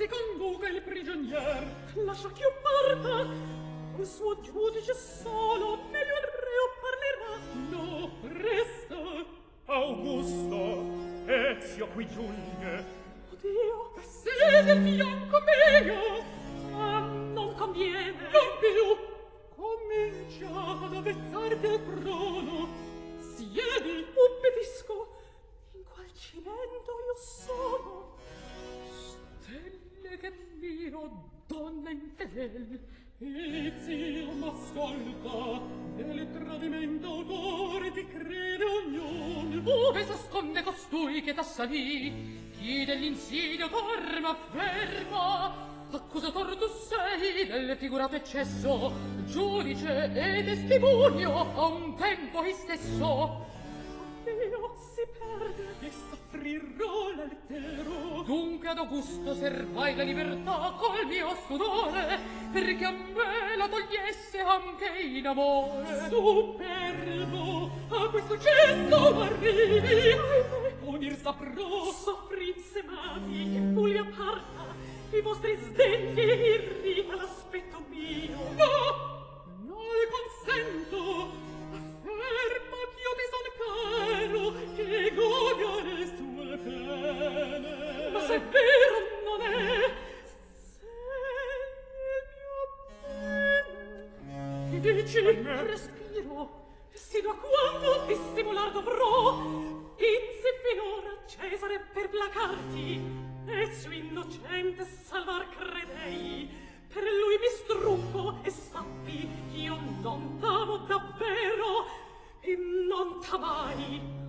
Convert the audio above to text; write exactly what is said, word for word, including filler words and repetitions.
si conduca il prigionier. Lascia ch'io parta, col suo giudice solo meglio il reo parlerà. No, resta, Augusto, Ezio qui giunge. Oddio, siede al fianco mio. Ah, non conviene. Non più. Comincia ad avezzarti al trono. Siedi, ubbidisco. In qual cimento io sono. Stelle che miro, donna infedel. Ezio m'ascolta, del tradimento autore ti crede ognuno. Ove s'asconde costui che t'assalì? Chi dell'insidio t'arma ferma? Accusator tu sei del figurato eccesso, giudice e testimonio a un tempo istesso. Dio si perde e soffrirò l'altero. Dunque ad Augusto servai la libertà col mio sudore, perché a me la togliesse anche in amore. Superbo, a questo gesto arrivi, unir saprò soffri insemati e Fulvia parta, i vostri sdegni irrita l'aspetto mio. No, non le consento. Afferma ch'io ti son caro, che godia le sue pene. Ma se vero non è, se il mio bene. Dici, respiro, sino a quando dissimular dovrò? Inzi finora, Cesare, per placarti, Ezio innocente salvar credei. Per lui mi struppo e sappi ch'io non t'amo davvero e non t'amai.